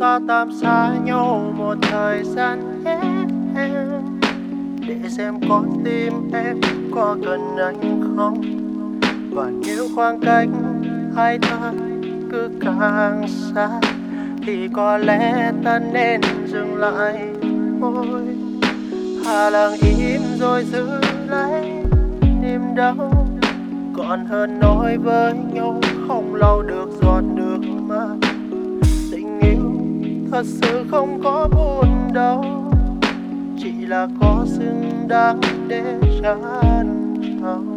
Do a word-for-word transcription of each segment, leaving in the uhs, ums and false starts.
Ta tạm xa nhau một thời gian nhé em, để xem con tim em có cần anh không. Và nếu khoảng cách hai ta cứ càng xa thì có lẽ ta nên dừng lại thôi. Thà lặng im rồi giữ lấy niềm đau, còn hơn nói với nhau không lau được giọt nước mắt. Tình yêu thật sự không có buồn đâu, chỉ là có xứng đáng để trân trọng.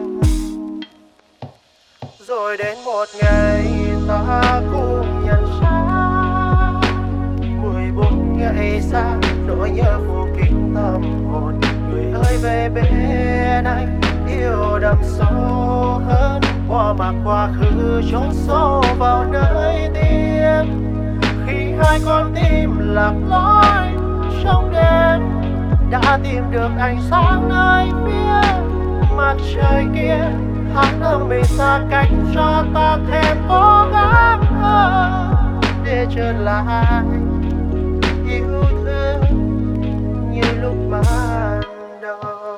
Rồi đến một ngày ta cùng nhận ra, mười bốn ngày xa nỗi nhớ phủ kín tâm hồn. Người ơi về bên anh, yêu đậm sâu hơn, qua mặc quá khứ chôn sâu vào nơi tim. Khi hai con tim lạc lối trong đêm, đã tìm được ánh sáng nơi phía mặt trời kia. Tháng năm mình xa cách cho ta thêm cố gắng hơn, để trở lại yêu thương như lúc ban đầu.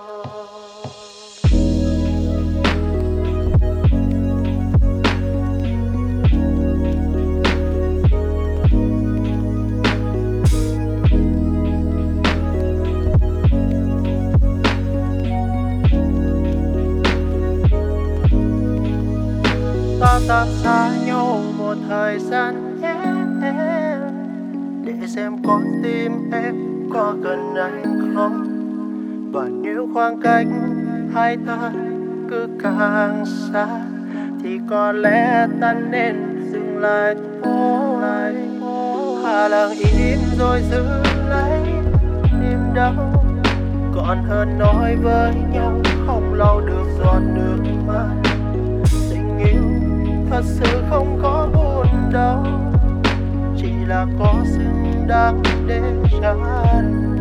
Ta tạm xa nhau một thời gian nhé em, để xem con tim em có cần anh không. Và nếu khoảng cách hai ta cứ càng xa thì có lẽ ta nên dừng lại thôi. Thà lặng im rồi giữ lấy niềm đau, còn hơn nói với nhau không lau được giọt nước mắt. Tình yêu thật sự không có buồn đâu, chỉ là có xứng đáng để trân